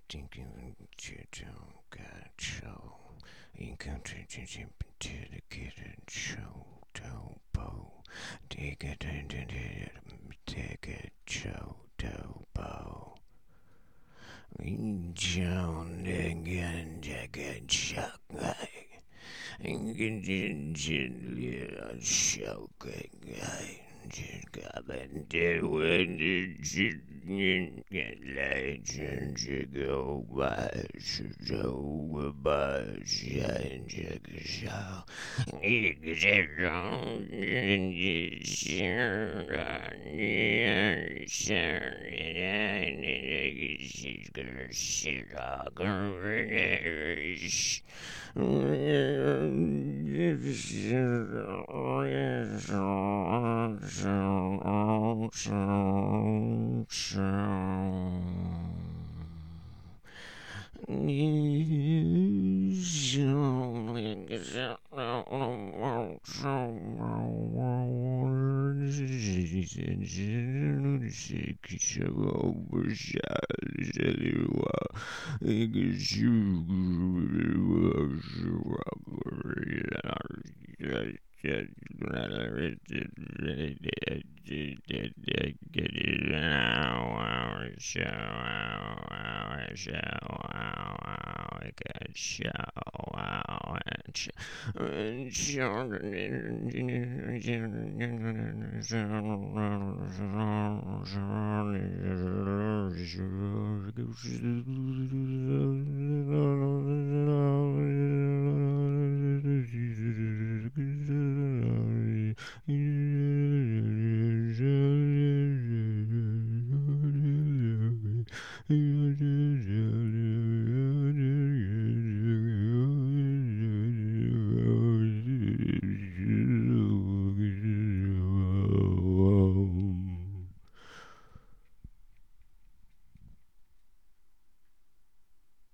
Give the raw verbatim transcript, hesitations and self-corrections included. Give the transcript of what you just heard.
thinking you don't got show. In country, to the kid show. Dobo. Take it into the take it show. Dobo. John again, jacket shock. Ingin little shocking guy. Cabin did when you get legend to go by, so goodbye, shine, check us out. Except on the she's gonna sit